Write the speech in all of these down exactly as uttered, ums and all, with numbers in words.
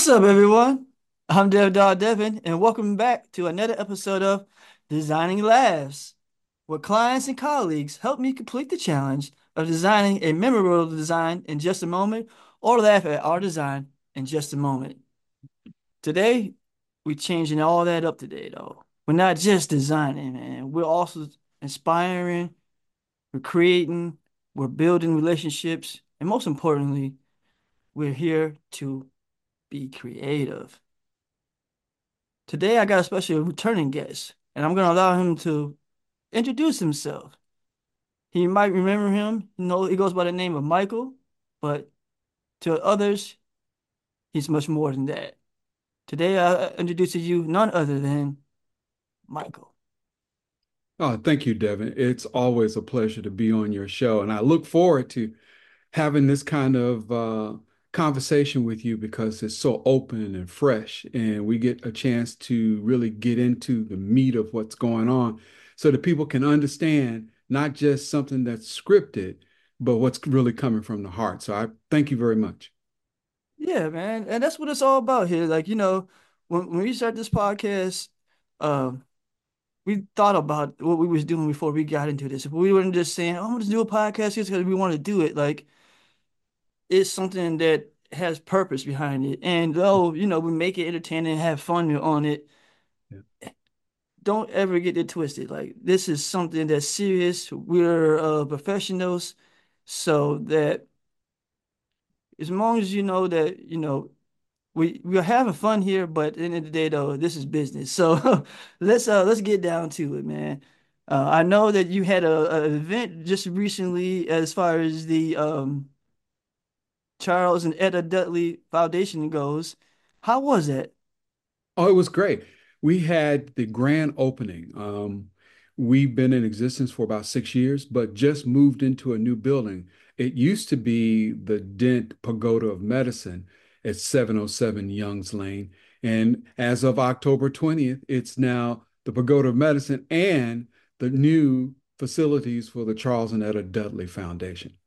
What's up, everyone? I'm Dev Dog Devin, and welcome back to another episode of Designing Labs, where clients and colleagues help me complete the challenge of designing a memorable design in just a moment or laugh at our design in just a moment. Today, we're changing all that up today, though. We're not just designing, man. We're also inspiring, we're creating, we're building relationships, and most importantly, we're here to be creative. Today, I got a special returning guest, and I'm going to allow him to introduce himself. He might remember him. You know, he goes by the name of Michael, but to others, he's much more than that. Today, I introduce to you none other than Michael. Oh, thank you, Devin. It's always a pleasure to be on your show, and I look forward to having this kind of uh, conversation with you because it's so open and fresh, and we get a chance to really get into the meat of what's going on so that people can understand not just something that's scripted, but what's really coming from the heart. So I thank you very much. Yeah, man, and that's what it's all about here. Like, you know, when when we started this podcast, um, we thought about what we was doing before we got into this. If we weren't just saying, "Oh, I'm gonna just do a podcast just because we want to do it," like it's something that has purpose behind it. And though, you know, we make it entertaining and have fun on it, Yeah. don't ever get it twisted. Like this is something that's serious. We're uh, professionals, so that as long as you know that, you know, we we're having fun here, but at the end of the day, though, this is business. So let's uh let's get down to it, man. Uh, I know that you had a, a event just recently as far as the um Charles and Etta Dudley Foundation goes. How was it? Oh, it was great. We had the grand opening. Um, we've been in existence for about six years, but just moved into a new building. It used to be the Dent Pagoda of Medicine at seven oh seven Youngs Lane. And as of October twentieth, it's now the Pagoda of Medicine and the new facilities for the Charles and Etta Dudley Foundation.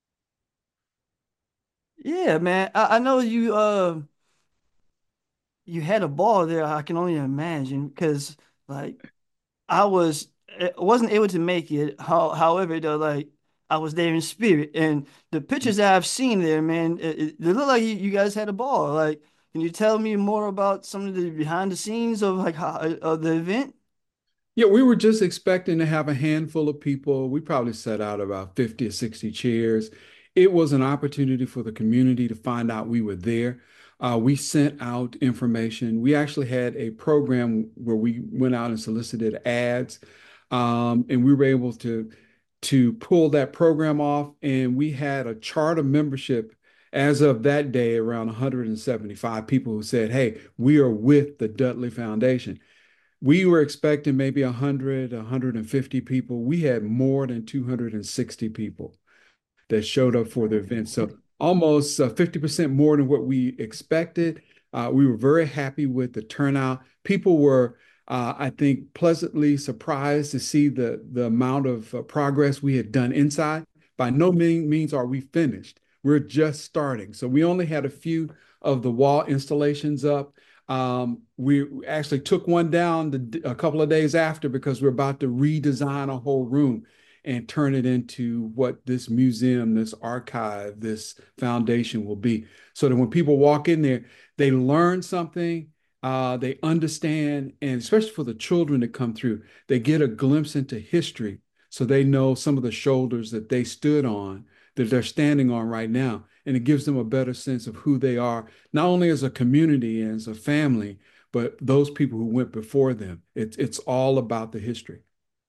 Yeah, man. I, I know you uh you had a ball there. I can only imagine because like I was I wasn't able to make it. How, however, though, like I was there in spirit, and the pictures that I've seen there, man, it, it, they look like you, you guys had a ball. Like, can you tell me more about some of the behind the scenes of like how of the event? Yeah, we were just expecting to have a handful of people. We probably set out about fifty or sixty chairs. It was an opportunity for the community to find out we were there. Uh, we sent out information. We actually had a program where we went out and solicited ads, um, and we were able to to pull that program off. And we had a charter membership as of that day, around one hundred seventy-five people who said, "Hey, we are with the Dudley Foundation." We were expecting maybe one hundred, one hundred fifty people. We had more than two hundred sixty people that showed up for the event. So almost uh, fifty percent more than what we expected. Uh, we were very happy with the turnout. People were, uh, I think, pleasantly surprised to see the, the amount of uh, progress we had done inside. By no mean, means are we finished. We're just starting. So we only had a few of the wall installations up. Um, we actually took one down the, a couple of days after because we're about to redesign a whole room and turn it into what this museum, this archive, this foundation will be. So that when people walk in there, they learn something, uh, they understand, and especially for the children that come through, they get a glimpse into history. So they know some of the shoulders that they stood on, that they're standing on right now. And it gives them a better sense of who they are, not only as a community and as a family, but those people who went before them. It's it's all about the history.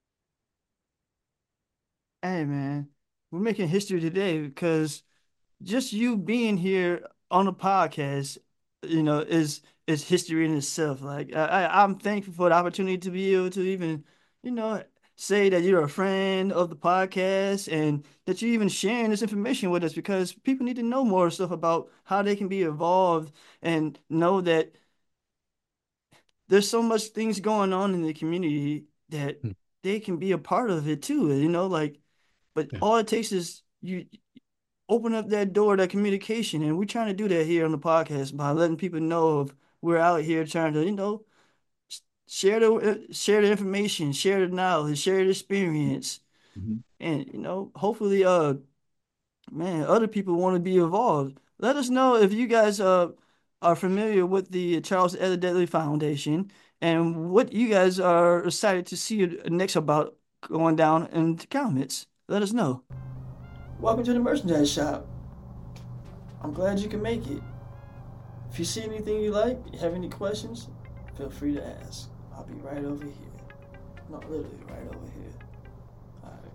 Hey, man, we're making history today because just you being here on the podcast, you know, is is history in itself. Like I, I- I'm thankful for the opportunity to be able to even, you know, say that you're a friend of the podcast and that you're even sharing this information with us because people need to know more stuff about how they can be involved and know that there's so much things going on in the community that Hmm. they can be a part of it too. You know, like, but Yeah. all it takes is you. open up that door, that communication. And we're trying to do that here on the podcast by letting people know of we're out here trying to, you know, share the uh, share the information, share the knowledge, share the experience. Mhm. And, you know, hopefully, uh, man, other people want to be involved. Let us know if you guys uh are familiar with the Charles Ella Dudley Foundation and what you guys are excited to see next about going down in the comments. Let us know. Welcome to the merchandise shop. I'm glad you can make it. If you see anything you like, have any questions, feel free to ask. I'll be right over here. No, literally right over here. All right.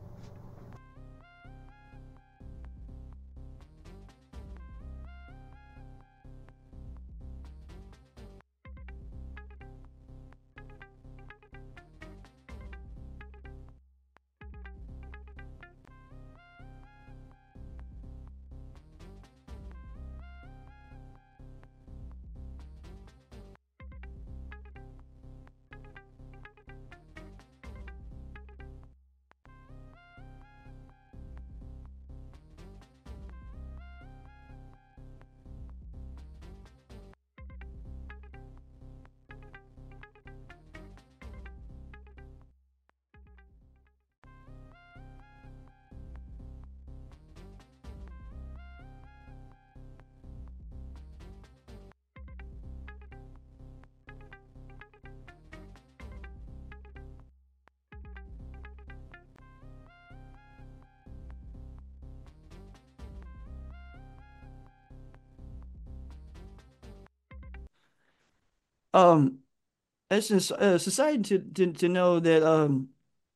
Um, it's just uh, society to, to to know that um,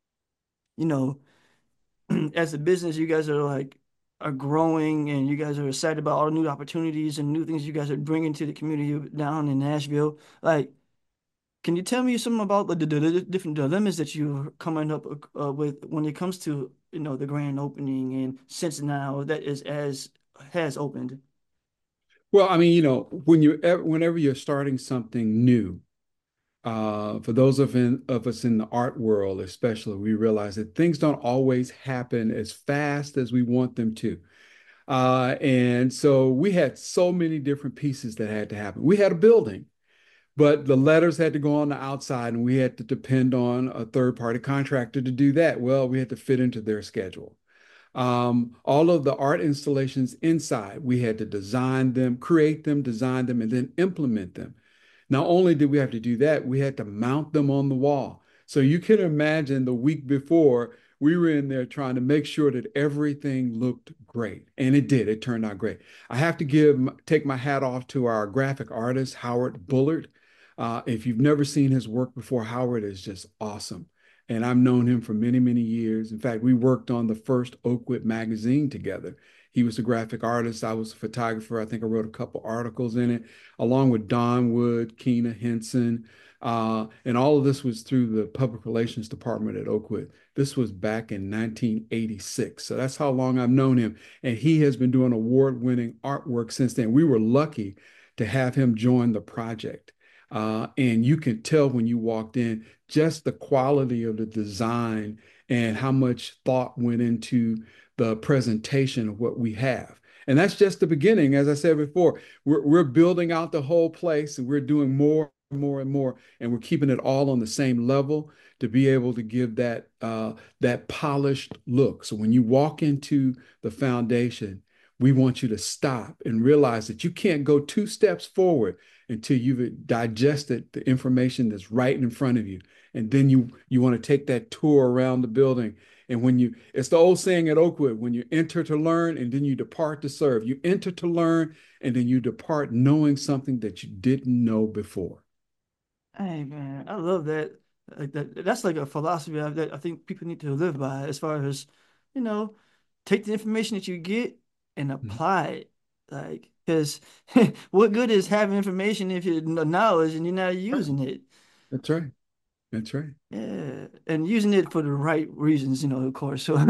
you know, as a business, you guys are like are growing and you guys are excited about all the new opportunities and new things you guys are bringing to the community down in Nashville. Like, can you tell me something about the, the, the different dilemmas that you're coming up uh, with when it comes to, you know, the grand opening and since now that is as has opened? Well, I mean, you know, when you ever, whenever you're starting something new, uh, for those of in, of us in the art world, especially, we realize that things don't always happen as fast as we want them to. Uh, and so we had so many different pieces that had to happen. We had a building, but the letters had to go on the outside, and we had to depend on a third party contractor to do that. Well, we had to fit into their schedule. Um, all of the art installations inside, we had to design them, create them, design them, and then implement them. Not only did we have to do that, we had to mount them on the wall. So you can imagine the week before, we were in there trying to make sure that everything looked great. And it did. It turned out great. I have to give take my hat off to our graphic artist, Howard Bullard. Uh, if you've never seen his work before, Howard is just awesome. And I've known him for many, many years. In fact, we worked on the first Oakwood magazine together. He was a graphic artist. I was a photographer. I think I wrote a couple articles in it, along with Don Wood, Keena Henson. Uh, and all of this was through the public relations department at Oakwood. This was back in nineteen eighty-six. So that's how long I've known him. And he has been doing award-winning artwork since then. We were lucky to have him join the project. Uh, and you can tell when you walked in just the quality of the design and how much thought went into the presentation of what we have. And that's just the beginning. As I said before, we're, we're building out the whole place and we're doing more and more and more, and we're keeping it all on the same level to be able to give that uh, that polished look. So when you walk into the foundation, we want you to stop and realize that you can't go two steps forward until you've digested the information that's right in front of you. And then you you want to take that tour around the building. And when you, it's the old saying at Oakwood, when you enter to learn and then you depart to serve. You enter to learn and then you depart knowing something that you didn't know before. Hey man, I love that. Like that that's like a philosophy of- that I think people need to live by as far as, you know, take the information that you get and Mhm. apply it. Like, because what good is having information if you know knowledge and you're not Right. using it? That's right. That's right. Yeah, and using it for the right reasons, you know, of course. So,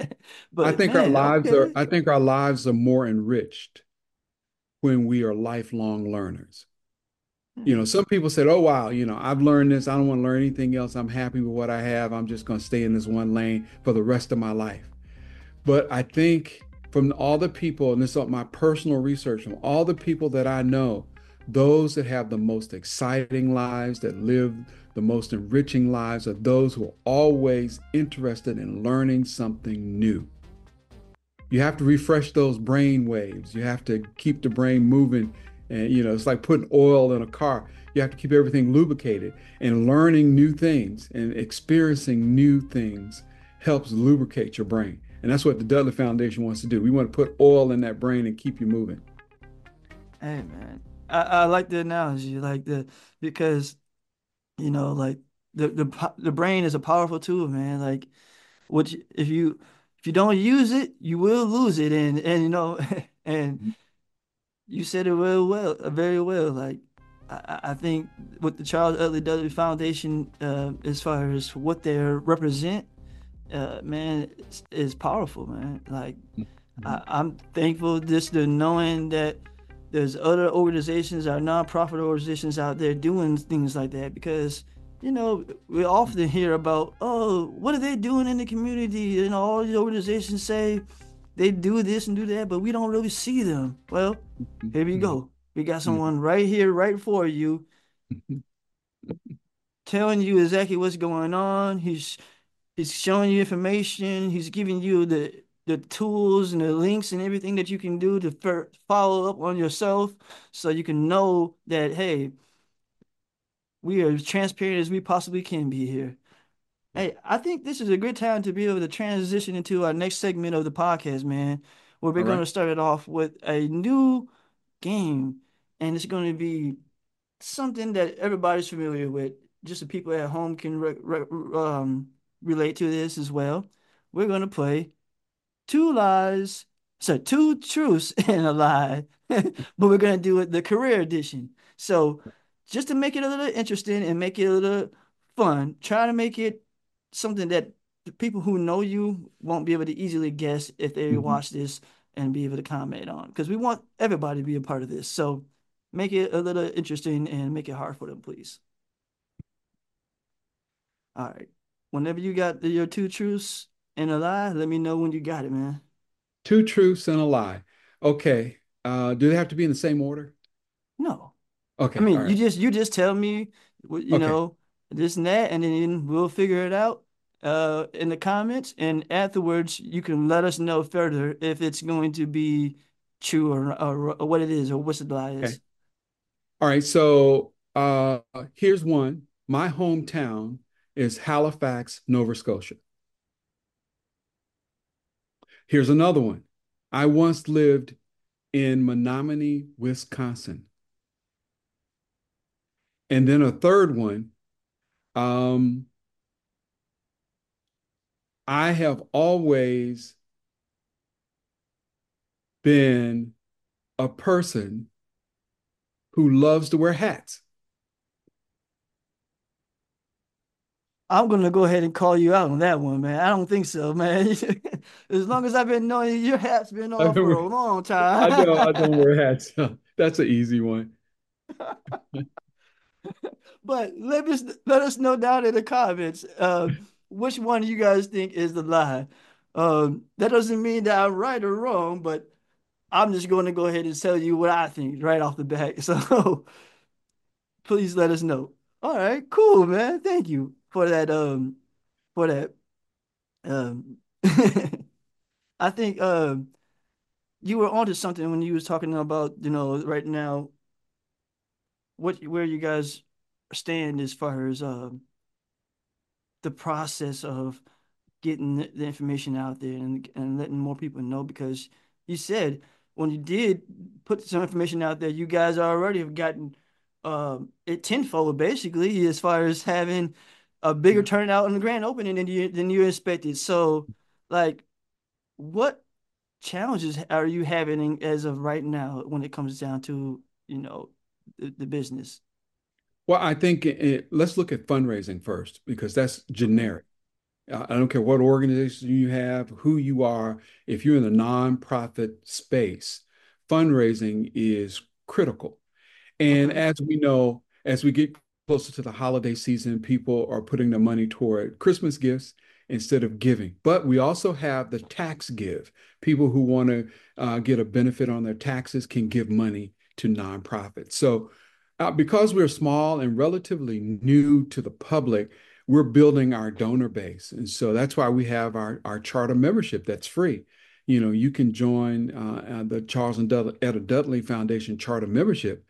I but think our man, lives are, okay. I think our lives are more enriched when we are lifelong learners. You know, Hmm. some people said, "Oh, wow, you know, I've learned this. I don't want to learn anything else. I'm happy with what I have. I'm just going to stay in this one lane for the rest of my life." But I think from all the people, and this is my personal research, from all the people that I know, those that have the most exciting lives, that live the most enriching lives, are those who are always interested in learning something new. You have to refresh those brain waves. You have to keep the brain moving. And, you know, it's like putting oil in a car. You have to keep everything lubricated, and learning new things and experiencing new things helps lubricate your brain. And that's what the Dudley Foundation wants to do. We want to put oil in that brain and keep you moving. Hey man, I, I like the analogy, like the because you know, like the the po- the brain is a powerful tool, man. Like, which if you if you don't use it, you will lose it, and and you know, and you said it real well, uh, very well. Like, I, I I think with the Charles Utley Dudley Foundation, uh, as far as what they represent, uh, man, is, is powerful, man. Like, Mhm. I, I'm thankful just to knowing that there's other organizations or nonprofit organizations out there doing things like that because, you know, we often hear about, oh, what are they doing in the community? You know, all these organizations say they do this and do that, but we don't really see them. Well, here we Mhm. go. We got Mhm. someone right here, right for you, telling you exactly what's going on. He's He's showing you information. He's giving you the the tools and the links and everything that you can do to fir- follow up on yourself, so you can know that hey, we are as transparent as we possibly can be here. Hey, I think this is a good time to be able to transition into our next segment of the podcast, man, where we're All going right. to start it off with a new game, and it's going to be something that everybody's familiar with. Just the people at home can re re um, relate to this as well. We're going to play two lies, so two truths and a lie, but we're gonna do it the career edition. So just to make it a little interesting and make it a little fun, try to make it something that the people who know you won't be able to easily guess if they Mhm. watch this and be able to comment on. Because we want everybody to be a part of this. So make it a little interesting and make it hard for them, please. All right. Whenever you got the, your two truths and a lie, let me know when you got it, man. Two truths and a lie. Okay. Uh, do they have to be in the same order? No. I Okay. All mean, you right. just you just tell me, you Okay. know, this and that, and then we'll figure it out uh in the comments, and afterwards you can let us know further if it's going to be true or or, or what it is or what the lie Okay. is. All right. So uh, here's one. My hometown is Halifax, Nova Scotia. Here's another one. I once lived in Menominee, Wisconsin. And then a third one. Um, I have always been a person who loves to wear hats. I'm gonna go ahead and call you out on that one, man. I don't think so, man. As long as I've been knowing you, your hat's been I off don't for a wear, long I don't, I time. don't wear hats. That's an easy one. But let us let us know down in the comments uh, which one you guys think is the lie. Um, that doesn't mean that I'm right or wrong, but I'm just going to go ahead and tell you what I think right off the bat. So please let us know. All right, cool, man. Thank you for that. Um, for that. Um, I think um you were onto something when you was talking about you know right now what where you guys stand as far as um the process of getting the, the information out there and, and letting more people know because you said when you did put some information out there, you guys already have gotten um, it tenfold basically as far as having a bigger Yeah. turnout in the grand opening than you than you expected. So, like, what challenges are you having as of right now when it comes down to you know the, the business? Well, I think it, let's look at fundraising first because that's Okay. generic. Uh, I don't care what organization you have, who you are. If you're in the nonprofit space, fundraising is critical. And Okay. as we know, as we get closer to the holiday season, people are putting their money toward Christmas gifts instead of giving. But we also have the tax give. People who want to uh, get a benefit on their taxes can give money to nonprofits. So uh, because we're small and relatively new to the public, we're building our donor base. And so that's why we have our, our charter membership that's free. You know, you can join uh, uh, the Charles and Dudley, Etta Dudley Foundation charter membership,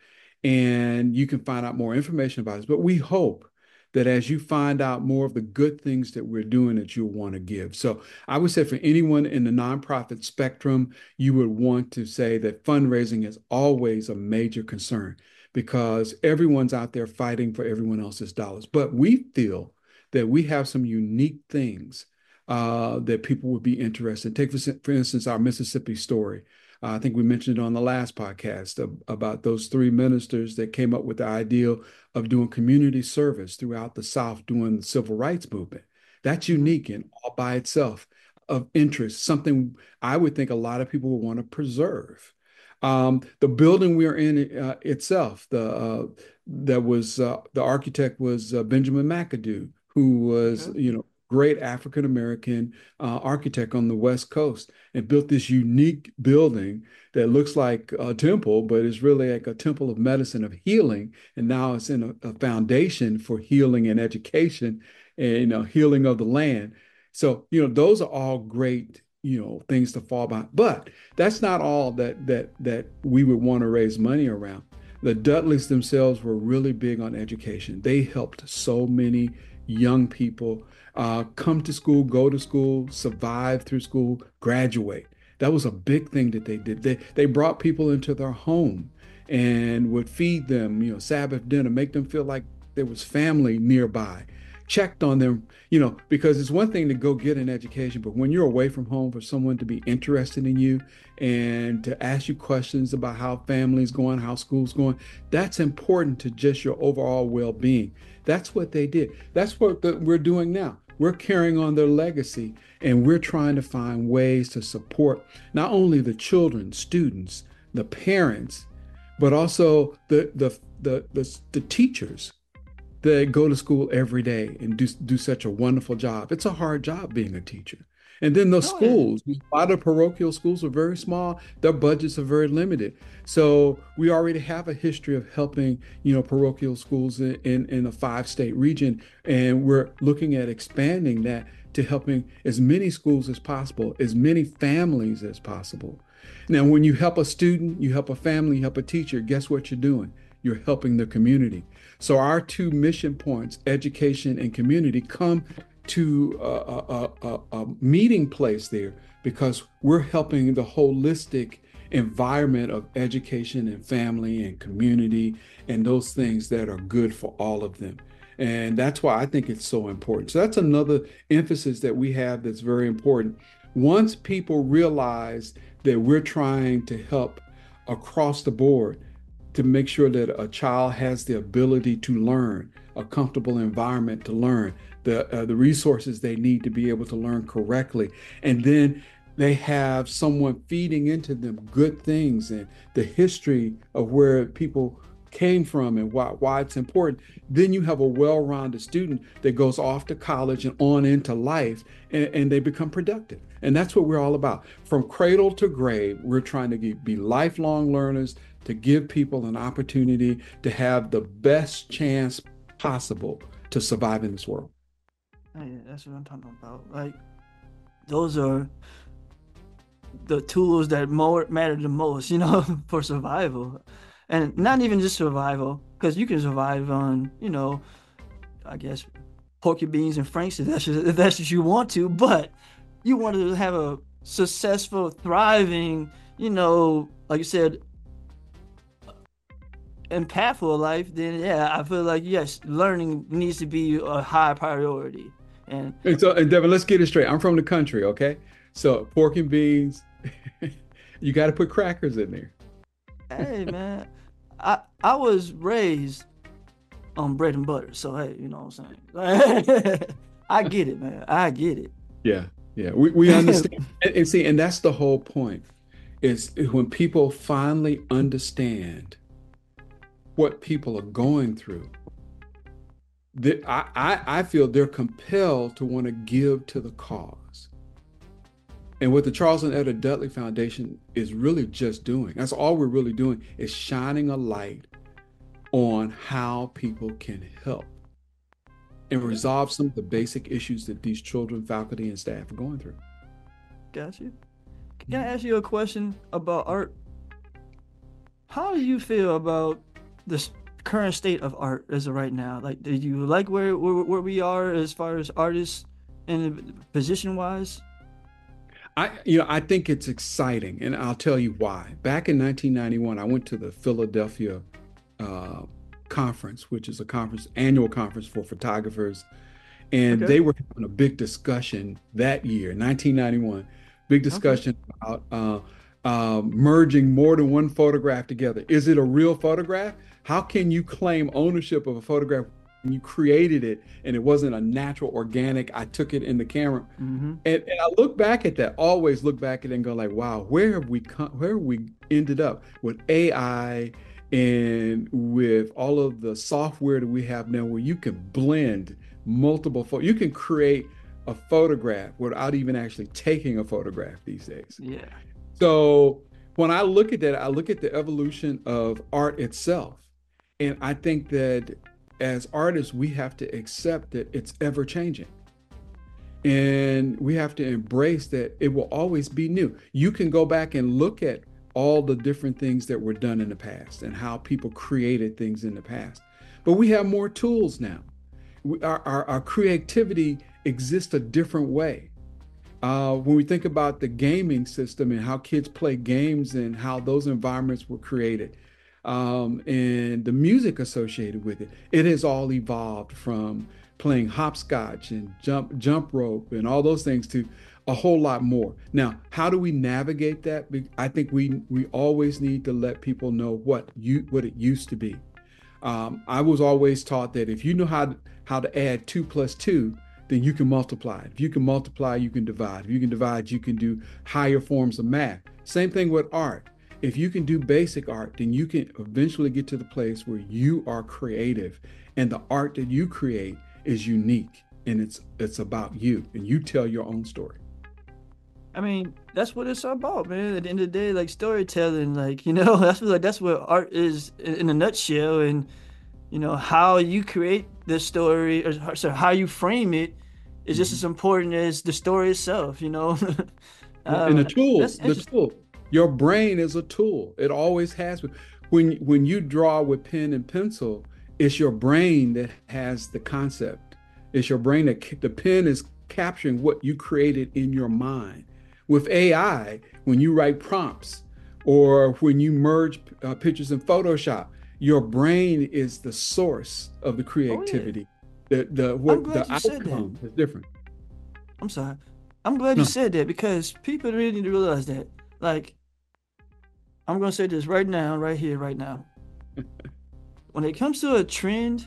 and you can find out more information about us. But we hope that as you find out more of the good things that we're doing, that you'll want to give. So I would say for anyone in the nonprofit spectrum, you would want to say that fundraising is always a major concern because everyone's out there fighting for everyone else's dollars. But we feel that we have some unique things uh, that people would be interested in. Take, for, for instance, our Mississippi story. Uh, I think we mentioned it on the last podcast of, about those three ministers that came up with the idea of doing community service throughout the South during the civil rights movement. That's Mhm. unique and all by itself of interest, something I would think a lot of people would want to preserve. Um, the building we are in uh, itself, the uh, that was uh, the architect was uh, Benjamin McAdoo, who was, Okay. you know, great African American uh, architect on the West Coast and built this unique building that looks like a temple, but it's really like a temple of medicine, of healing. And now it's in a, a foundation for healing and education and, you know, healing of the land. So, you know, those are all great, you know, things to fall behind. But that's not all that that that we would want to raise money around. The Dudleys themselves were really big on education. They helped so many young people uh, come to school, go to school, survive through school, graduate. That was a big thing that they did. They they brought people into their home and would feed them, you know, Sabbath dinner, make them feel like there was family nearby, checked on them, you know, because it's one thing to go get an education, but when you're away from home, for someone to be interested in you and to ask you questions about how family's going, how school's going, that's important to just your overall well-being. That's what they did. That's what the, we're doing now. We're carrying on their legacy and we're trying to find ways to support not only the children, students, the parents, but also the the the the, the teachers that go to school every day and do do such a wonderful job. It's a hard job being a teacher. And then the Oh yeah. schools, a lot of parochial schools are very small. Their budgets are very limited. So we already have a history of helping, you know, parochial schools in, in, in a five-state region. And we're looking at expanding that to helping as many schools as possible, as many families as possible. Now, when you help a student, you help a family, you help a teacher, guess what you're doing? You're helping the community. So our two mission points, education and community, come to a, a, a, a meeting place there because we're helping the holistic environment of education and family and community and those things that are good for all of them. And that's why I think it's so important. So that's another emphasis that we have that's very important. Once people realize that we're trying to help across the board, to make sure that a child has the ability to learn, a comfortable environment to learn, the uh, the resources they need to be able to learn correctly, and then they have someone feeding into them good things and the history of where people came from and why, why it's important. Then you have a well-rounded student that goes off to college and on into life, and, and they become productive. And that's what we're all about. From cradle to grave, we're trying to be lifelong learners, to give people an opportunity to have the best chance possible to survive in this world. Oh, yeah, that's what I'm talking about. Like those are the tools that more matter the most, you know, for survival. And not even just survival, because you can survive on, you know, I guess porky beans and franks if that's just, if that's what you want to, but you want to have a successful, thriving, you know, like you said, impactful life, then yeah, I feel like yes, learning needs to be a high priority. And And so, and Devin, let's get it straight. I'm from the country, okay? So pork and beans, you got to put crackers in there. hey man, I I was raised on bread and butter, so hey, you know what I'm saying? I get it, man. I get Yeah, yeah, we, we it. understand. And, and see, and that's the whole point is when people finally understand what people are going through, that I, I I feel they're compelled to want to give to the cause. And what the Charles and Etta Dudley Foundation is really just doing, that's all we're really doing, is shining a light on how people can help and Okay, resolve some of the basic issues that these children, faculty, and staff are going through. got you. Can I Mhm. ask you a question about art? How do you feel about this current state of art as of right now? Like, do you like where where, where we are as far as artists and position wise? I, you know, I think it's exciting, and I'll tell you why. Back in nineteen ninety-one, I went to the Philadelphia uh, conference, which is a conference, annual conference for photographers, and Okay, they were having a big discussion that year, nineteen ninety-one, big okay. discussion about uh, uh, merging more than one photograph together. Is it a real photograph? How can you claim ownership of a photograph when you created it and it wasn't a natural, organic, I took it in the camera? Mm-hmm. And, and I look back at that, always look back at it and go like, wow, where have we come, where have we ended up with A I and with all of the software that we have now where you can blend multiple photos. You can create a photograph without even actually taking a photograph these days. Yeah. So when I look at that, I look at the evolution of art itself. And I think that as artists, we have to accept that it's ever changing. And we have to embrace that it will always be new. You can go back and look at all the different things that were done in the past and how people created things in the past. But we have more tools now. We, our, our, our creativity exists a different way. Uh, when we think about the gaming system and how kids play games and how those environments were created, um, and the music associated with it, it has all evolved from playing hopscotch and jump jump rope and all those things to a whole lot more. Now, how do we navigate that? I think we we always need to let people know what you what it used to be. Um, I was always taught that if you know how to, how to add two plus two, then you can multiply. If you can multiply, you can divide. If you can divide, you can do higher forms of math. Same thing with art. If you can do basic art, then you can eventually get to the place where you are creative and the art that you create is unique and it's it's about you and you tell your own story. I mean, that's what it's about, man. At the end of the day, like storytelling, like, you know, that's what like that's what art is in, in a nutshell. And, you know, how you create the story or so how you frame it is just Mhm. as important as the story itself, you know. And the Um, tool, that's the interesting. tool, your brain is a tool. It always has been. When when you draw with pen and pencil, it's your brain that has the concept. It's your brain that the pen is capturing what you created in your mind. With A I, when you write prompts or when you merge uh, pictures in Photoshop, your brain is the source of the Oh yeah. creativity. The the I'm what glad the you said that. outcome is different. I'm sorry. I'm glad you No. said that because people really need to realize that. Like, I'm gonna say this right now, right here, right now. When it comes to a trend,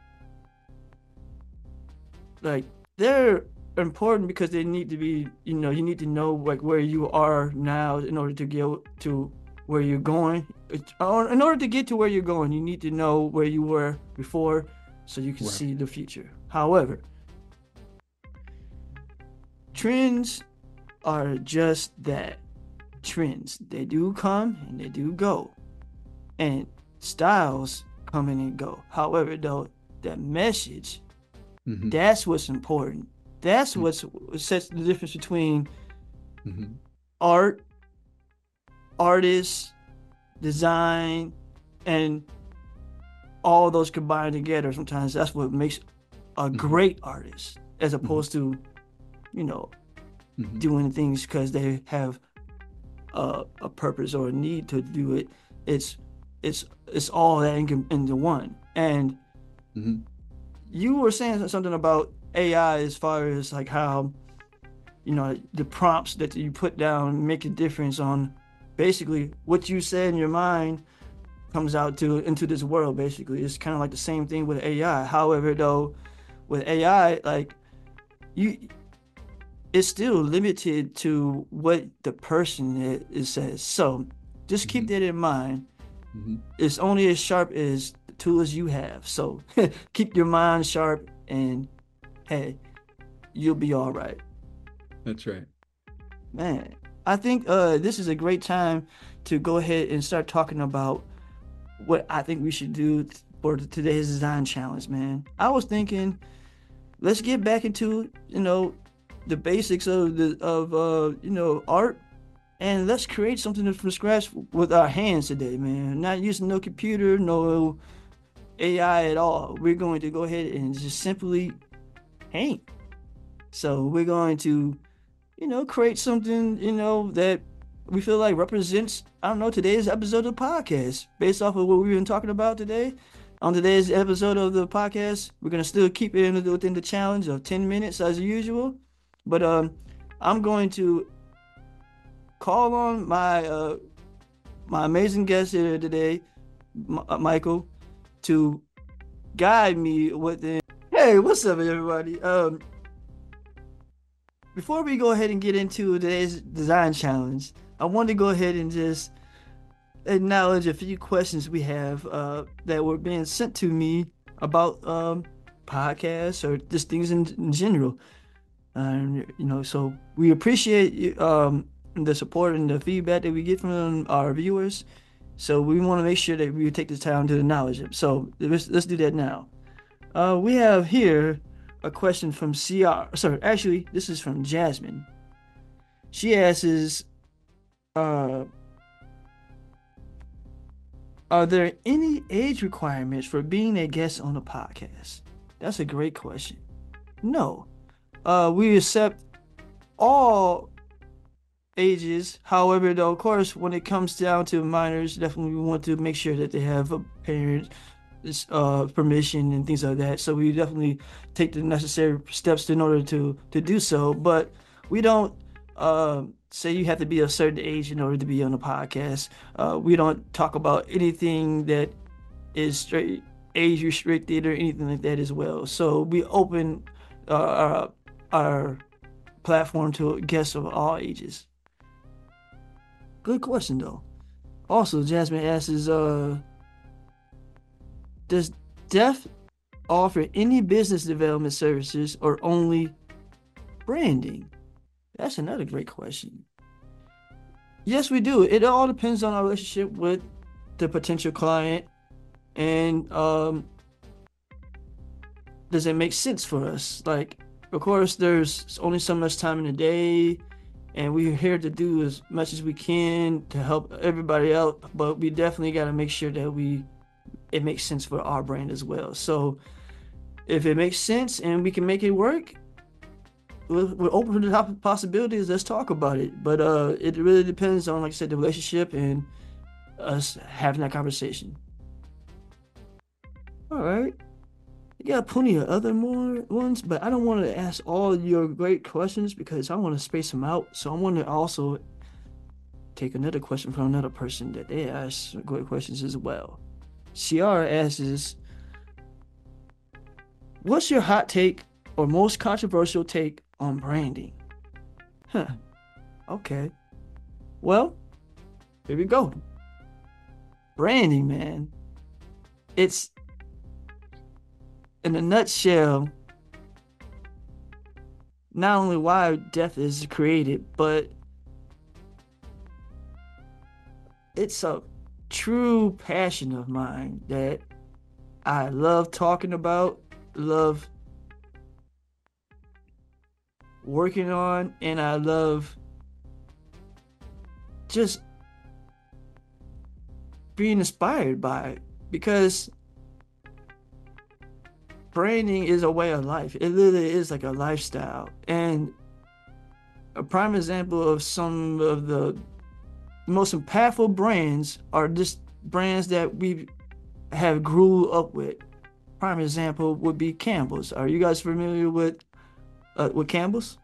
like they're important because they need to be, you know, you need to know like where you are now in order to get to where you're going. It's- or in order to get to where you're going, you need to know where you were before so you can Right. see the future. However, trends are just that, trends. They do come and they do go. And styles come in and go. However, though, that message, Hmm. that's what's important. That's what's what sets the difference between Hmm. art, artists, design, and all those combined together. Sometimes that's what makes a Hmm. great artist, as Hmm. opposed to, you know, Hmm. doing things because they have a, a purpose or a need to do it. It's it's it's all that in, into one. And Hmm. you were saying something about A I as far as like how, you know, the prompts that you put down make a difference on basically what you say in your mind comes out to into this world. Basically, it's kind of like the same thing with A I. However, though, with A I, like you, it's still limited to what the person it, it says. So just keep Hmm. that in mind. Hmm. It's only as sharp as tools you have. So keep your mind sharp and hey, you'll be all right. That's right. Man, I think uh this is a great time to go ahead and start talking about what I think we should do for today's design challenge, man. I was thinking let's get back into, you know, the basics of the of uh, you know, art and let's create something from scratch with our hands today, man. Not using no computer, no A I at all. We're going to go ahead and just simply paint. So we're going to, you know, create something, you know, that we feel like represents, I don't know, today's episode of the podcast. Based off of what we've been talking about today, on today's episode of the podcast, we're gonna still keep it in the, within the challenge of ten minutes as usual. But um, I'm going to call on my uh, my amazing guest here today, M- uh, Michael, to guide me within. Hey, what's up, everybody? Um, before we go ahead and get into today's design challenge, I want to go ahead and just acknowledge a few questions we have uh, that were being sent to me about um, podcasts or just things in, in general. And you know, so we appreciate um, the support and the feedback that we get from our viewers. So we want to make sure that we take the time to acknowledge it. So let's, let's do that now. Uh, we have here a question from C R. Sorry, actually, this is from Jasmine. She asks, uh, are there any age requirements for being a guest on a podcast? That's a great question. No. Uh, we accept all ages. However, though, of course, when it comes down to minors, definitely we want to make sure that they have a parent uh, permission and things like that. So we definitely take the necessary steps in order to to do so. But we don't uh, say you have to be a certain age in order to be on a podcast. Uh, we don't talk about anything that is straight age restricted or anything like that as well. So we open uh, our, our platform to guests of all ages. Good question though. Also, Jasmine asks, uh, does Def offer any business development services or only branding? That's another great question. Yes, we do. It all depends on our relationship with the potential client and um, does it make sense for us? Like, of course, there's only so much time in the day, and we're here to do as much as we can to help everybody out. But we definitely got to make sure that we it makes sense for our brand as well. So, if it makes sense and we can make it work, we're, we're open to the possibilities. Let's talk about it. But uh, it really depends on, like I said, the relationship and us having that conversation. All right. You got plenty of other more ones, but I don't want to ask all your great questions because I want to space them out. So I want to also take another question from another person that they ask great questions as well. Ciara asks, what's your hot take or most controversial take on branding? Huh. Okay. Well, here we go. Branding, man. It's, in a nutshell, not only why Def is created, but it's a true passion of mine that I love talking about, love working on, and I love just being inspired by it because branding is a way of life. It literally is like a lifestyle. And a prime example of some of the most impactful brands are just brands that we have grew up with. Prime example would be Campbell's. Are you guys familiar with uh, with Campbell's?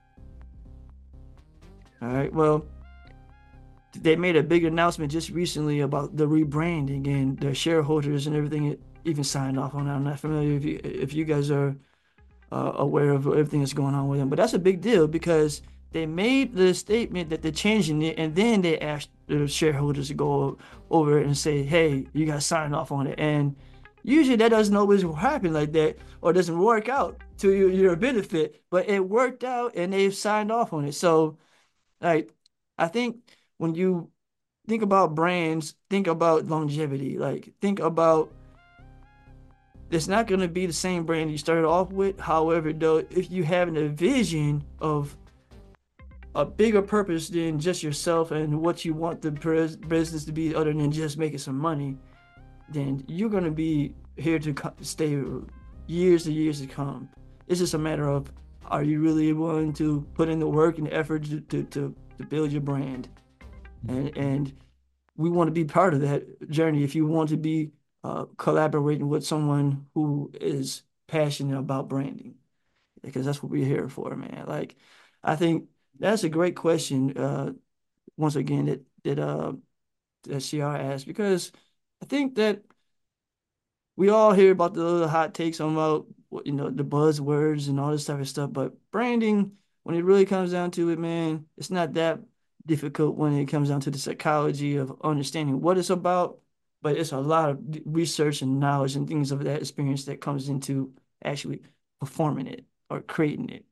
All right. Well, they made a big announcement just recently about the rebranding, and their shareholders and everything even signed off on it. I'm not familiar if you if you guys are uh, aware of everything that's going on with them, but that's a big deal because they made the statement that they're changing it, and then they asked the shareholders to go over it and say, "Hey, you guys signed off on it." And Usually that doesn't always happen like that or doesn't work out to your, your benefit, but it worked out and they've signed off on it. So, like, I think when you think about brands, think about longevity. Like, think about it's not going to be the same brand you started off with. However, though, if you have a vision of a bigger purpose than just yourself and what you want the business to be, other than just making some money, then you're going to be here to stay years to years to come. It's just a matter of, are you really willing to put in the work and the effort to, to, to, to build your brand? And, and we want to be part of that journey. If you want to be uh, collaborating with someone who is passionate about branding, because that's what we're here for, man. Like, I think that's a great question. Uh, once again, that that uh that C R asked, because I think that we all hear about the little hot takes on about you know the buzzwords and all this type of stuff, but branding, when it really comes down to it, man, it's not that difficult when it comes down to the psychology of understanding what it's about. But it's a lot of research and knowledge and things of that experience that comes into actually performing it or creating it.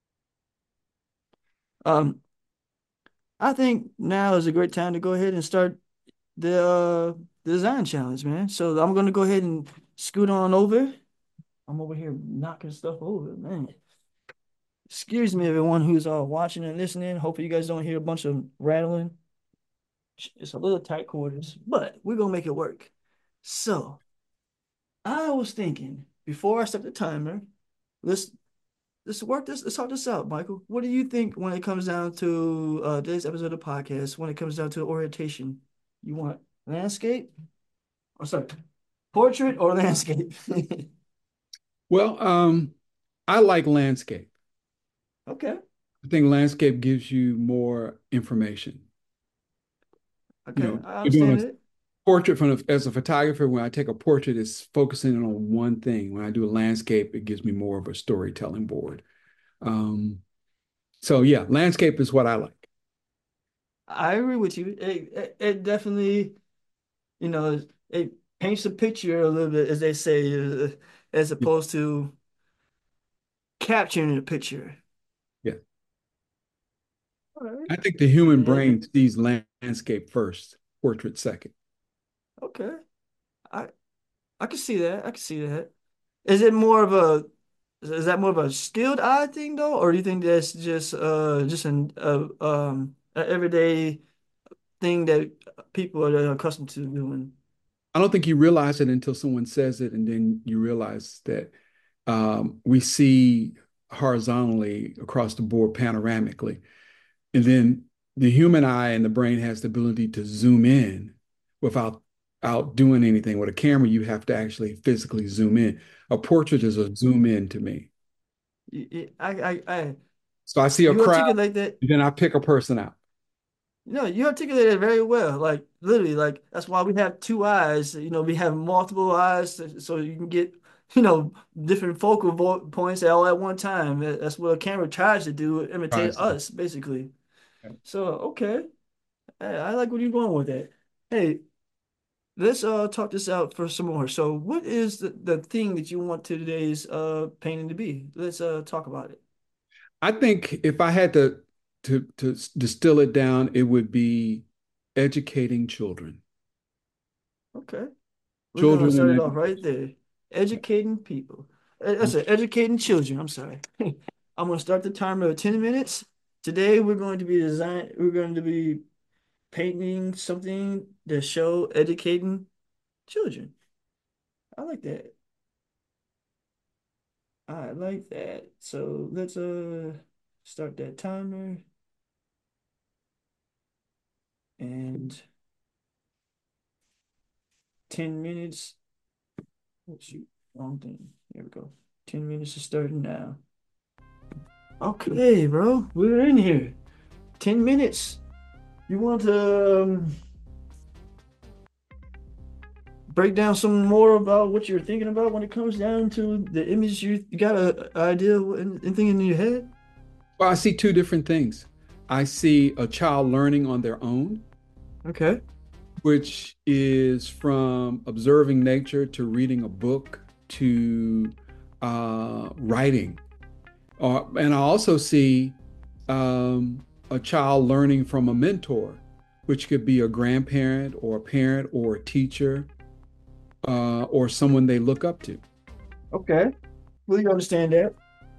Um, I think now is a great time to go ahead and start the uh, design challenge, man. So I'm gonna go ahead and scoot on over. I'm over here knocking stuff over, man. Excuse me, everyone who's uh watching and listening. Hopefully, you guys don't hear a bunch of rattling. It's a little tight quarters, but we're gonna make it work. So I was thinking before I start the timer, let's let's work this. Let's talk this out, Michael. What do you think when it comes down to uh today's episode of the podcast? When it comes down to orientation, you want landscape or sorry, portrait or landscape? Well, um, I like landscape. Okay. I think landscape gives you more information. You Okay, know, I you're doing understand a it. portrait from a, as a photographer, when I take a portrait, it's focusing on one thing. When I do a landscape, it gives me more of a storytelling board. Um, so yeah, landscape is what I like. I agree with you. It, it, it definitely, you know, it paints a picture a little bit, as they say, uh, as Yeah. opposed to capturing a picture. Yeah. All right. I think the human Yeah. brain sees landscape first, portrait second. Okay. I I can see that. I can see that. Is it more of a is that more of a skilled eye thing though, or do you think that's just uh just an uh, um an everyday thing that people are accustomed to doing? I don't think you realize it until someone says it, and then you realize that um, we see horizontally across the board panoramically. And then the human eye and the brain has the ability to zoom in without out doing anything. With a camera, you have to actually physically zoom in. A portrait is a zoom in to me. Y- y- I I I So I see a you crowd, articulate that. and then I pick a person out. No, you articulate it very well. Like literally, like that's why we have two eyes. You know, we have multiple eyes so, so you can get, you know, different focal vo points all at one time. That- That's what a camera tries to do, imitate Tries to do. us, basically. So, okay. Hey, I like where you're going with that. Hey, let's uh talk this out for some more. So, what is the, the thing that you want today's uh painting to be? Let's uh talk about it. I think if I had to to to distill it down, it would be educating children. Okay. We're gonna Children start and it off education. right there. Educating people. Uh, I said educating children. I'm sorry. I'm gonna start the timer at ten minutes. Today we're going to be design we're going to be painting something to show educating children. I like that. I like that. So let's uh start that timer and ten minutes. Oh shoot, wrong thing. Here we go. ten minutes is starting now. Okay, bro. We're in here. ten minutes. You want to um, break down some more about what you're thinking about when it comes down to the image you, you got a, a idea and anything in your head? Well, I see two different things. I see a child learning on their own, Okay. which is from observing nature to reading a book to uh, writing. Uh, and I also see um, a child learning from a mentor, which could be a grandparent or a parent or a teacher uh, or someone they look up to. Okay, really understand that.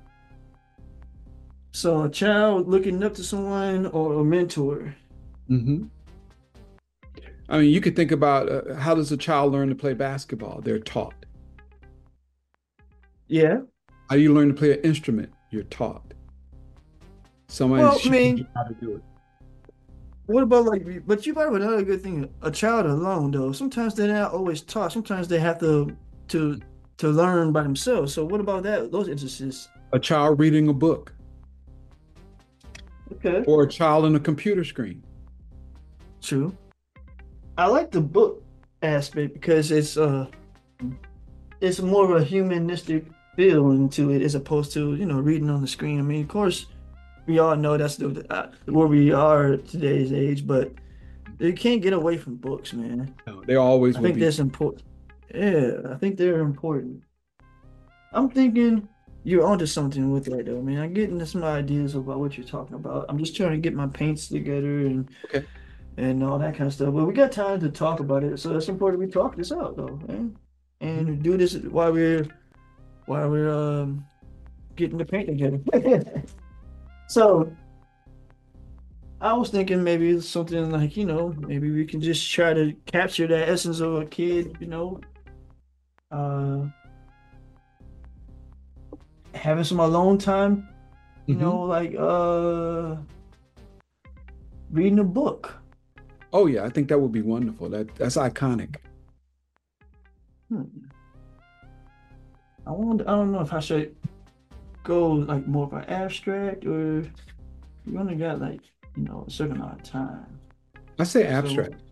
So a child looking up to someone or a mentor. hmm I mean, you could think about uh, how does a child learn to play basketball? They're taught. Yeah. How do you learn to play an instrument? You're taught. Somebody's Well, I showing you mean, how to do it. what about like, but you brought up another good thing. A child alone, though, sometimes they're not always taught. Sometimes they have to to to learn by themselves. So what about that? Those instances. A child reading a book Okay, or a child on a computer screen. true. I like the book aspect because it's uh it's more of a humanistic feeling to it as opposed to, you know, reading on the screen. I mean, of course, we all know that's the uh, where we are today's age, but you can't get away from books, man. No, they always I will think be. that's important. Yeah, I think they're important. I'm thinking you're onto something with that, though. I mean, I'm getting some ideas about what you're talking about. I'm just trying to get my paints together and Okay. and all that kind of stuff. But we got time to talk about it, so it's important we talk this out, though, man. Mhm. And do this while we're while we're um getting the paint together. So I was thinking maybe something like, you know, maybe we can just try to capture the essence of a kid, you know, uh, having some alone time, you know, hmm like uh, reading a book. Oh yeah, I think that would be wonderful. That that's iconic. Hmm. I wonder, I don't know if I should go like more of an abstract or you only got like, you know, a certain amount of time. I say So abstract.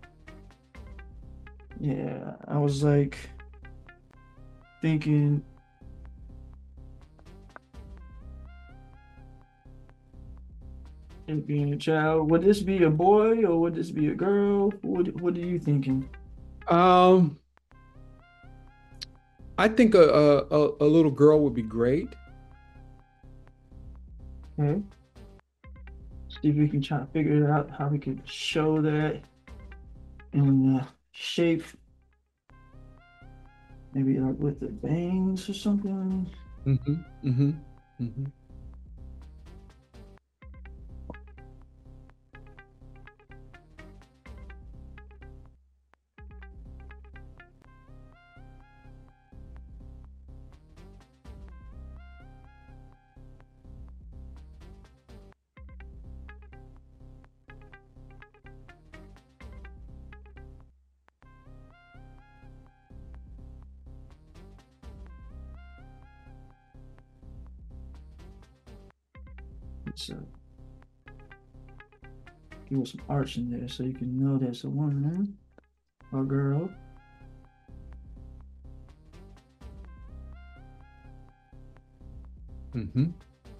yeah, I was like thinking, and being a child, would this be a boy or would this be a girl? What what are you thinking? Um, I think a, a a a little girl would be great. Okay. See if we can try to figure it out how we can show that in uh, shape, maybe like with the bangs or something. hmm hmm hmm So give us some arch in there so you can know that's a woman or girl. hmm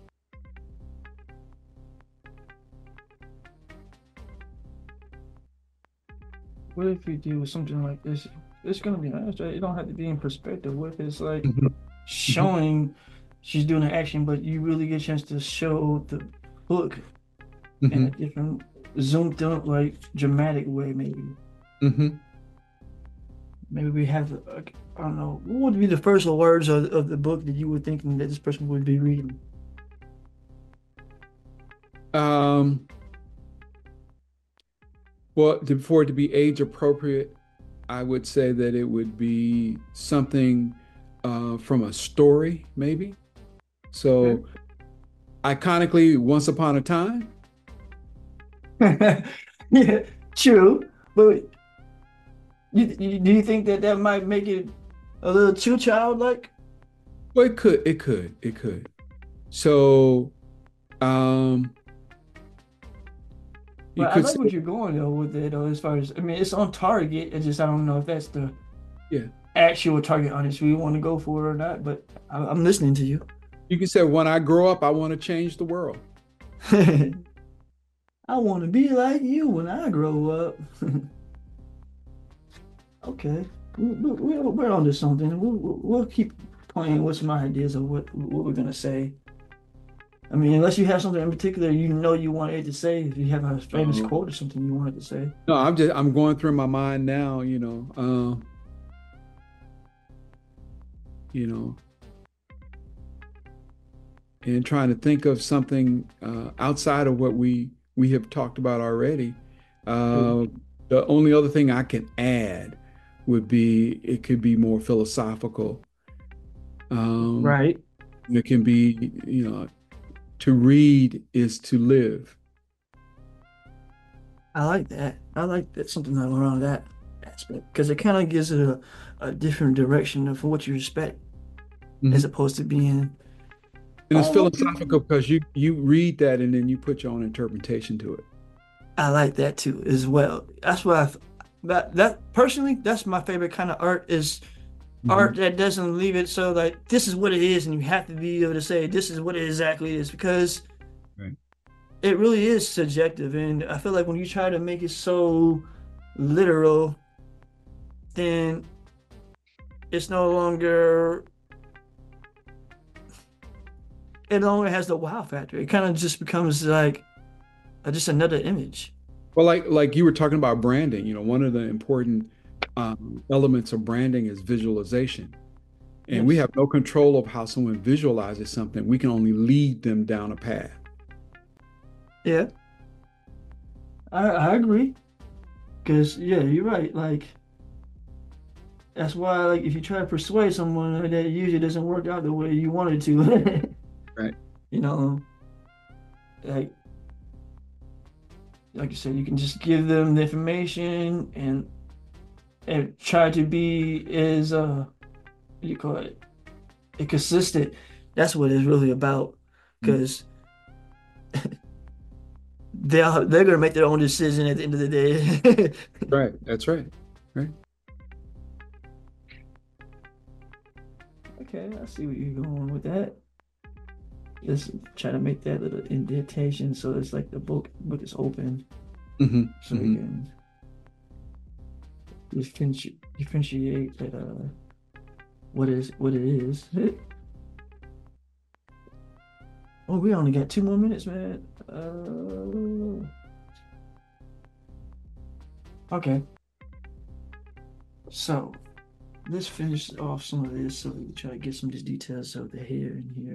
What if we do something like this? It's gonna be honest, right? It don't have to be in perspective. What if it's like hmm hmm showing she's doing the action, but you really get a chance to show the book in a hmm different zoomed up, like dramatic way, maybe. hmm Maybe we have, uh, I don't know, what would be the first words of, of the book that you were thinking that this person would be reading? Um, well, to, for it to be age appropriate, I would say that it would be something uh, from a story, maybe. Okay. So, iconically, Once Upon a Time. Yeah, true. But you, you, do you think that that might make it a little too childlike? Well, it could, it could, it could. So, um, you But I could like say, what you're going though with it, though, as far as I mean, it's on target. It's just I don't know if that's the yeah, actual target audience we want to go for or not. But I, I'm listening to you. you can say, when I grow up, I want to change the world. I want to be like you when I grow up. Okay, we, we, we're, we're onto something. We'll, we'll we'll keep playing with some ideas of what what we're gonna say. I mean, unless you have something in particular you know you wanted to say, if you have a famous Um, quote or something you wanted to say. no, I'm just I'm going through my mind now, you know, um, you know, and trying to think of something uh, outside of what we we have talked about already. True. Uh, the only other thing I can add would be it could be more philosophical. Um, Right. it can be, you know, to read is to live. I like that. I like that something around that aspect because it kind of gives it a, a different direction of what you respect as Mhm. opposed to being, And it's oh, philosophical because you you read that and then you put your own interpretation to it. I like that too as well. That's what I th- that that personally, that's my favorite kind of art is art Mhm. that doesn't leave it so like this is what it is and you have to be able to say this is what it exactly is because Right. it really is subjective and I feel like when you try to make it so literal, then it's no longer it no longer has the wow factor. It kind of just becomes like uh, just another image. Well, like like you were talking about branding, you know, one of the important um, elements of branding is visualization. And we Yes. have no control of how someone visualizes something. We can only lead them down a path. Yeah, I, I agree. Because yeah, you're right. Like that's why like if you try to persuade someone that usually doesn't work out the way you wanted to. Right. You know, like like you said, you can just give them the information and and try to be as uh what do you call it? Consistent. That's what it's really about. Mhm. Because they're they're gonna make their own decision at the end of the day. Right. That's right. Right. Okay, I see where you're going with that. Just try to make that little indentation so it's like the book book is open hmm so we hmm can differentiate differentiate that uh what is what it is. Oh, we only got two more minutes, man. Uh, okay, so let's finish off some of this so we can try to get some of these details of the hair in here.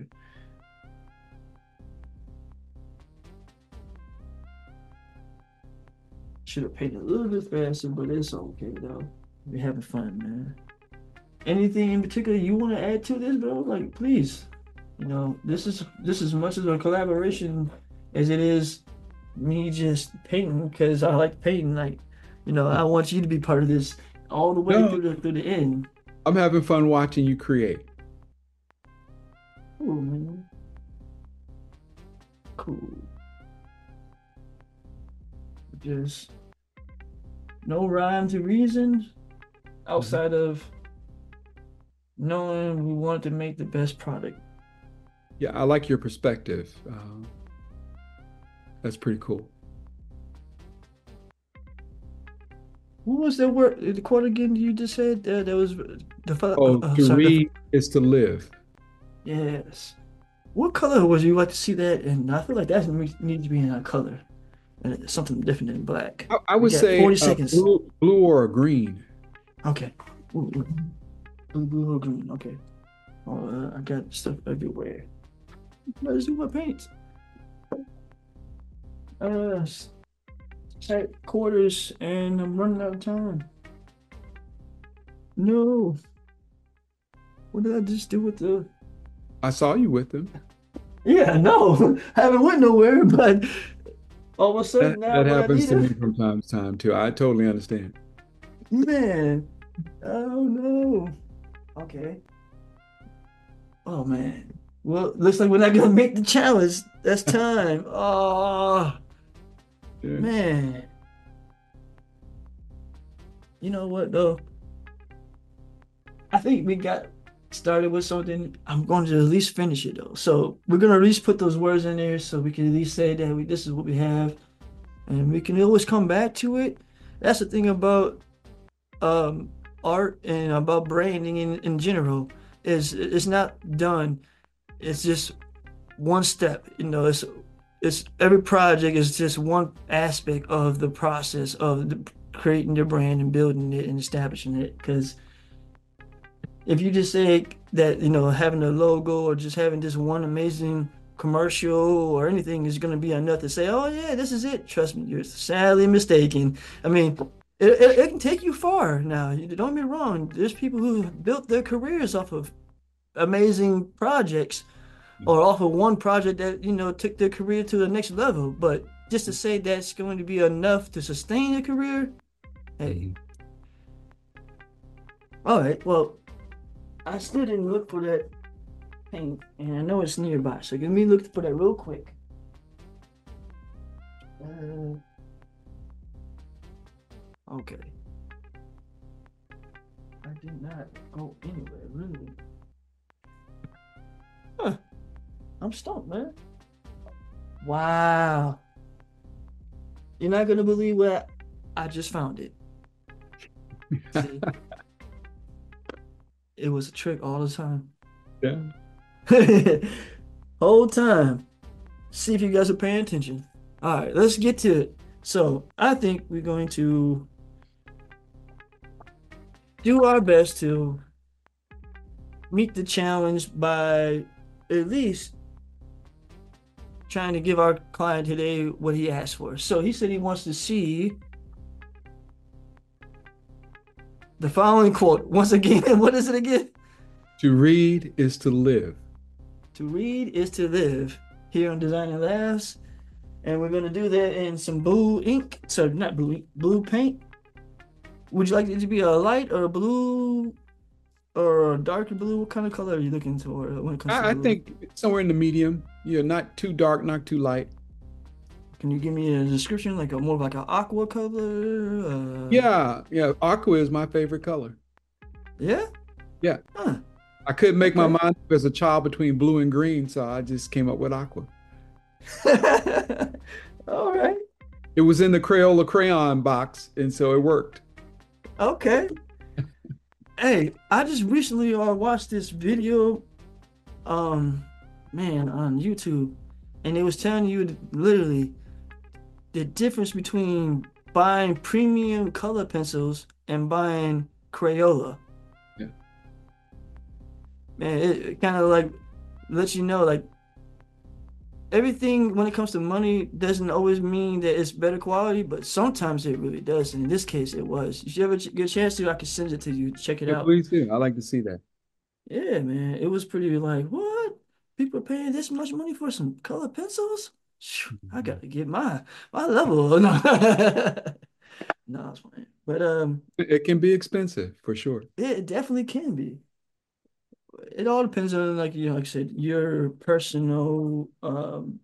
Should have painted a little bit faster, but it's okay though. We're having fun, man. Anything in particular you want to add to this, bro? Like, please. You know, this is this is as much as a collaboration as it is me just painting because I like painting. Like, you know, I want you to be part of this all the way No, through the through the end. I'm having fun watching you create. Cool, man. Cool. Just no rhyme to reason Mhm. outside of knowing we want to make the best product. Yeah, I like your perspective. Uh, that's pretty cool. What was that word? The quote again you just said? Uh, that was the. Uh, Oh, uh, to sorry. The read is to live. yes. What color would you like to see that? And I feel like that needs to be in a color and it's something different than black. I, I We would got say forty uh, seconds. blue, blue or a green. Okay. Ooh, ooh. Blue, blue, or green. Okay. Oh, uh, I got stuff everywhere. Let's do my paints. Uh, tight quarters, and I'm running out of time. No. What did I just do with the? I saw you with them. Yeah, no. I haven't went nowhere, but all of a That sudden now that when I happens need to me it, from time to time too. I totally understand. man. Oh no. Okay. Oh man. Well, looks like we're not gonna make the challenge. That's time. Oh Yeah. man. You know what though? I think we got started with something. I'm going to at least finish it though. So we're gonna at least put those words in there so we can at least say that we this is what we have, and we can always come back to it. That's the thing about um art and about branding in, in general is it's not done. It's just one step. You know, it's it's every project is just one aspect of the process of the, creating your brand and building it and establishing it. Because if you just say that, you know, having a logo or just having this one amazing commercial or anything is going to be enough to say, oh, yeah, this is it. Trust me, you're sadly mistaken. I mean, it, it, it can take you far now. You- Don't get me wrong. There's people who built their careers off of amazing projects or off of one project that, you know, took their career to the next level. But just to say that's going to be enough to sustain a career, hey, Mhm. all right, well, I still didn't look for that paint, and I know it's nearby, so let me look for that real quick. Uh, okay, I did not go anywhere, really. Huh, I'm stumped, man. Wow. You're not gonna believe what I, I just found it. See, it was a trick all the time. Yeah. Whole time. See if you guys are paying attention. All right, let's get to it. So I think we're going to do our best to meet the challenge by at least trying to give our client today what he asked for. So he said he wants to see the following quote. Once again, what is it again? To read is to live. To read is to live here on Designing Labs. And we're going to do that in some blue ink. So, not blue ink, blue paint. Would you like it to be a light or a blue or a darker blue? What kind of color are you looking for when it comes to I, I blue? think somewhere in the medium. Yeah, not too dark, not too light. Can you give me a description, like a more of like an aqua color? Uh, Yeah, yeah. Aqua is my favorite color. yeah? Yeah. Huh. I couldn't make my Okay. mind up as a child between blue and green, so I just came up with aqua. All right. It was in the Crayola crayon box, and so it worked. Okay. Hey, I just recently uh, watched this video, um, man, on YouTube, and it was telling you literally the difference between buying premium color pencils and buying Crayola. Yeah. Man, it, it kind of like lets you know like everything when it comes to money doesn't always mean that it's better quality, but sometimes it really does. And in this case, it was. If you ever ch- get a chance to, I can send it to you. Check it Yeah, out. please do. I like to see that. Yeah, man, it was pretty like what? People are paying this much money for some color pencils? Phew, I Mhm. gotta get my my level. No, no, it's fine. But um, It can be expensive for sure. it definitely can be. It all depends on like you know, like I said, your personal um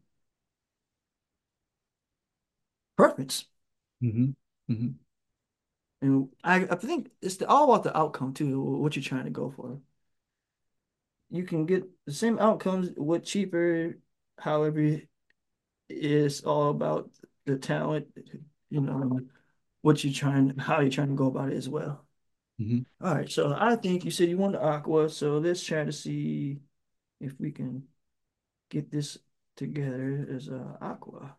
preference. Hmm. Hmm. And I, I think it's the, all about the outcome too, what you're trying to go for. You can get the same outcomes with cheaper, however, it's all about the talent, you know, what you're trying, how you're trying to go about it as well. Hmm. All right, so I think you said you want the aqua, so let's try to see if we can get this together as a aqua.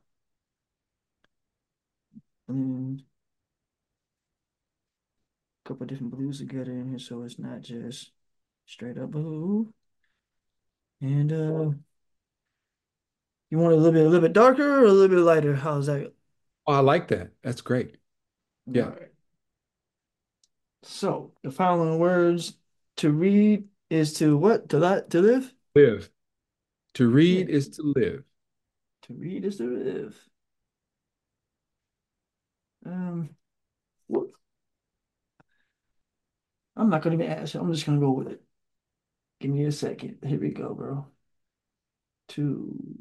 And a couple of different blues together in here, so it's not just straight up blue. And uh you want it a little bit, a little bit darker or a little bit lighter? How's that? Oh, I like that. That's great. All Yeah. right. So the following words to read is to what? To li to live? Live. To Yeah. read is to live. To read is to live. Um, what? I'm not gonna even ask. I'm just gonna go with it. Give me a second. Here we go, bro. To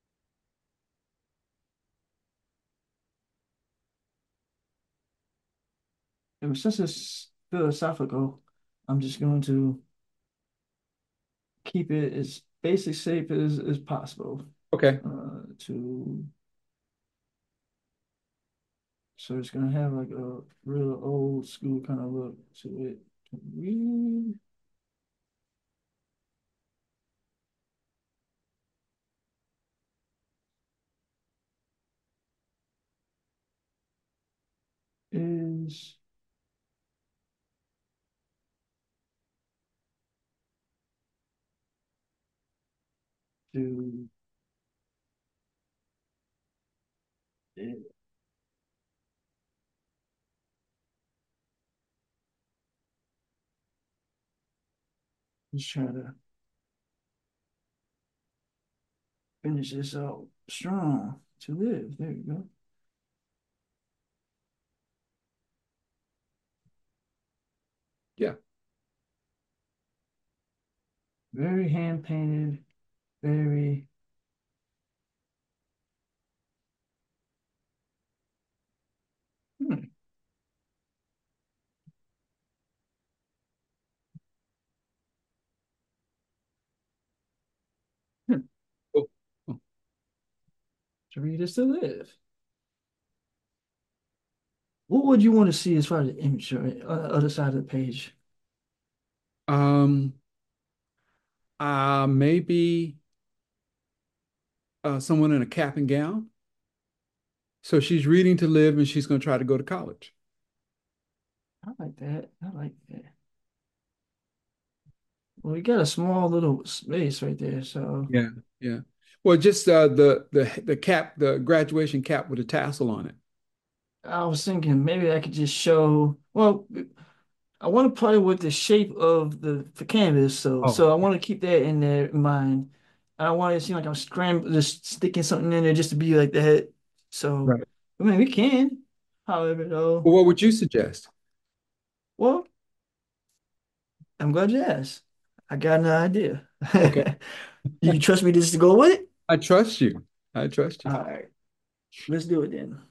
and since it's philosophical, I'm just going to keep it as basic shape as, as possible. Okay. Uh, to so it's gonna have like a real old school kind of look to it. Read is to it. Just trying to finish this out strong to live. There you go. Yeah. Very hand painted, very hmm, hmm, Oh, oh. to read is to live. What would you want to see as far as the image or uh, other side of the page? Um, uh, maybe uh, someone in a cap and gown. So she's reading to live and she's going to try to go to college. I like that. I like that. Well, we got a small little space right there, so Yeah, yeah. Well, just uh, the the the cap, the graduation cap with a tassel on it. I was thinking maybe I could just show. Well, I want to play with the shape of the, the canvas, so Oh, so I want to keep that in there in mind. I don't want it to seem like I'm scrambling, just sticking something in there just to be like that. So, right. I mean, we can. However, though, Well, what would you suggest? well, I'm glad you asked. I got an idea. Okay, You trust me just to go with it? I trust you. I trust you. All right, let's do it then.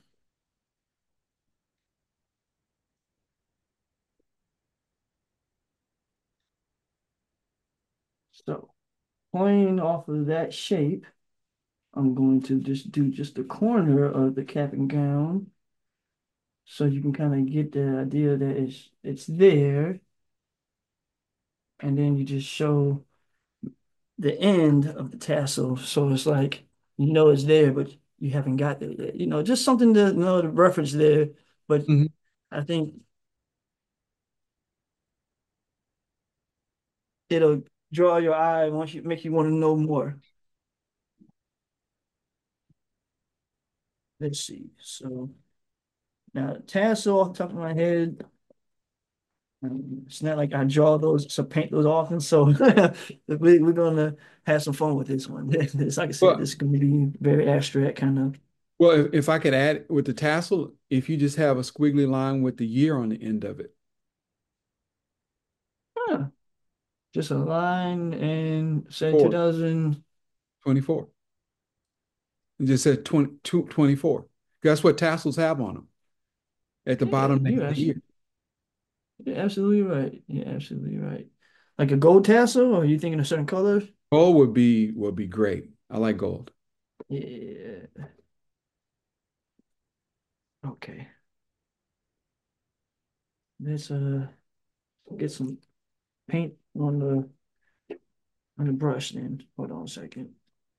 So, playing off of that shape, I'm going to just do just the corner of the cap and gown so you can kind of get the idea that it's it's there, and then you just show the end of the tassel. So it's like you know it's there, but you haven't got there yet. You know, just something to know the reference there. But Mhm. I think it'll draw your eye once you make you want to know more. Let's see. So now tassel off the top of my head. um, It's not like I draw those, so paint those often. So we, we're gonna have some fun with this one. It's like I said, Well, this is gonna be very abstract kind of. well, if, if I could add with the tassel, if you just have a squiggly line with the year on the end of it, Huh, just a line and say or two thousand. twenty-four. It just said twenty, two- twenty-four. That's what tassels have on them at the Yeah, bottom you're of the year. actually you're absolutely right. You're absolutely right. Like a gold tassel, or are you thinking a certain color? Gold would be would be great. I like gold. Yeah. Okay. Let's uh get some paint on the on the brush then. Hold on a second.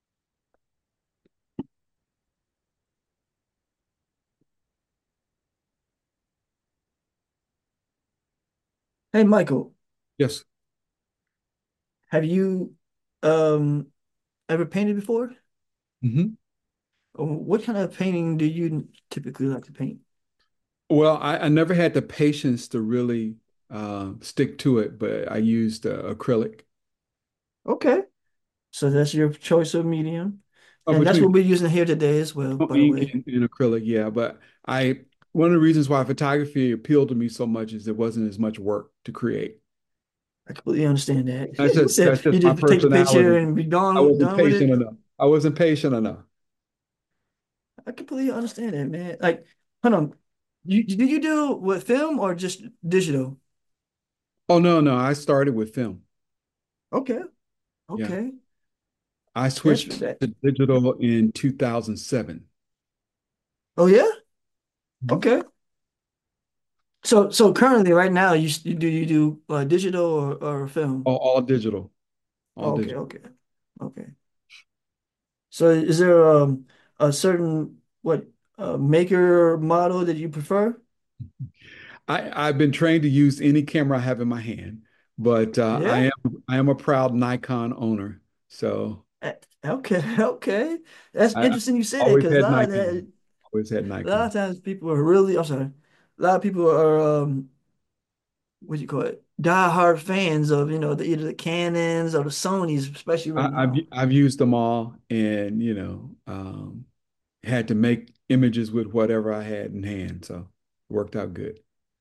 Hey Michael, Yes. have you um ever painted before? Hmm. Or what kind of painting do you typically like to paint? Well, I, I never had the patience to really uh, stick to it, but I used uh, acrylic. Okay. So that's your choice of medium. Oh, And that's between what we're using here today as well, by the ink way. and, and acrylic, yeah. But I one of the reasons why photography appealed to me so much is there wasn't as much work to create. I completely understand that. That's You just said that's just you my just take the picture personality. and be I done wasn't done with patient it. enough. I wasn't patient enough. I completely understand that, man. Like, hold on. You do you do with film or just digital? Oh no, no, I started with film. Okay, Yeah. okay. I That's switched that. to digital in two thousand seven. Oh yeah? Mhm. Okay. So so currently right now you, s- you do you do uh, digital or, or film? All, all digital, all Oh, okay, digital. okay. Okay. So is there um a certain what uh, maker model that you prefer? I, I've been trained to use any camera I have in my hand, but uh, I Yeah. am I am a proud Nikon owner. So Eh, Okay, okay. That's I, I interesting you say that always because a had lot of Nikon. that Always had a lot of Nikon. times people are really I'm sorry. A lot of people are um what do you call it? Die-hard fans of, you know, the either the Canons or the Sonys, especially right I, I've now. I've used them all, and you know, um, had to make images with whatever I had in hand. So it worked out good.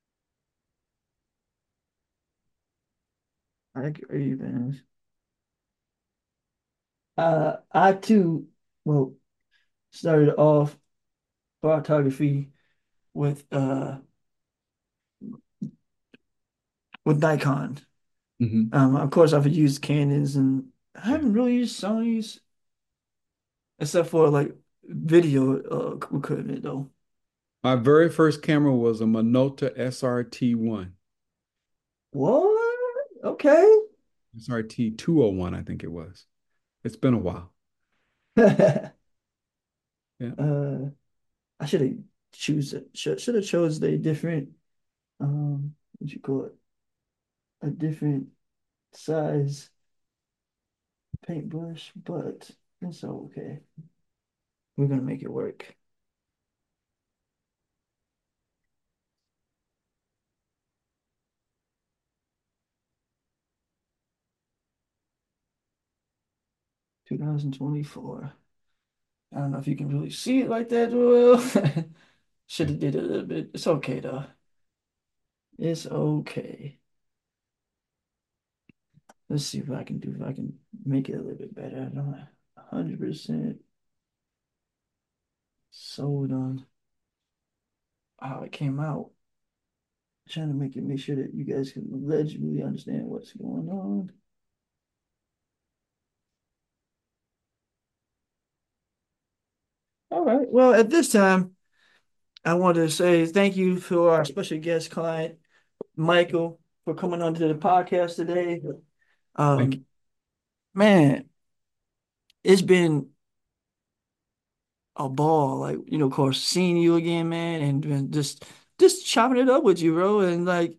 I agree, man. Uh, I too, well, started off photography with uh with Nikon. Hmm. Um, of course, I've used Canons and I Yeah. haven't really used Sony's except for like video uh, equipment though. My very first camera was a Minolta S R T one, What? Okay. S R T two oh one, I think it was. It's been a while. Yeah. Uh, I should have choose it. Should should have chose a different um what you call it a different size paintbrush, but it's okay. We're gonna make it work. twenty twenty-four. I don't know if you can really see it like that, Joel. Should Yeah. have did it a little bit. It's okay though. It's okay. Let's see if I can do if I can make it a little bit better. I'm not one hundred percent sold on how it came out. Trying to make it make sure that you guys can legibly understand what's going on. All right. Well, at this time, I want to say thank you to our special guest client, Michael, for coming onto the podcast today. Thank you. Um, man, it's been a ball. Like, you know, of course, seeing you again, man, and, and just just chopping it up with you, bro, and like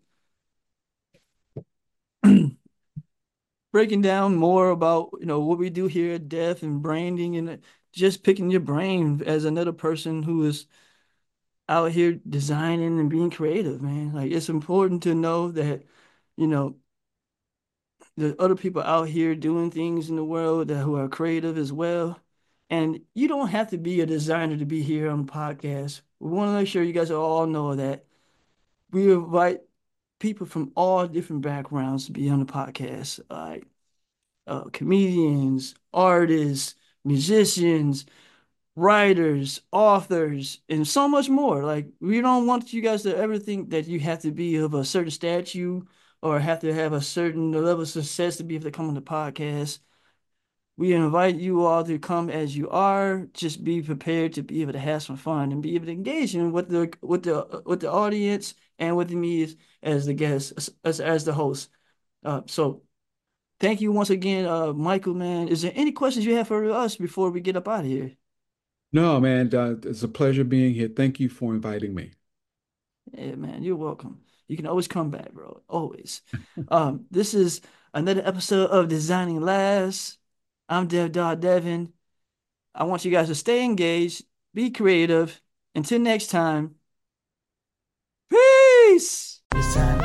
breaking down more about, you know, what we do here at Def and branding and just picking your brain as another person who is out here designing and being creative, man. Like it's important to know that, you know, there's other people out here doing things in the world that who are creative as well. And you don't have to be a designer to be here on the podcast. We want to make sure you guys all know that we invite people from all different backgrounds to be on the podcast, like uh, comedians, artists, musicians, writers, authors, and so much more. Like we don't want you guys to ever think that you have to be of a certain statue or have to have a certain level of success to be able to come on the podcast. We invite you all to come as you are. Just be prepared to be able to have some fun and be able to engage in with the with the with the audience and with me as, as the guest as, as as the host. Uh, so thank you once again, uh, Michael. Man, is there any questions you have for us before we get up out of here? No, man, uh, it's a pleasure being here. Thank you for inviting me. Yeah, man, you're welcome. You can always come back, bro. Always. Um, this is another episode of Designing Labs. I'm Dev Dot Devin. I want you guys to stay engaged, be creative. Until next time, peace. Design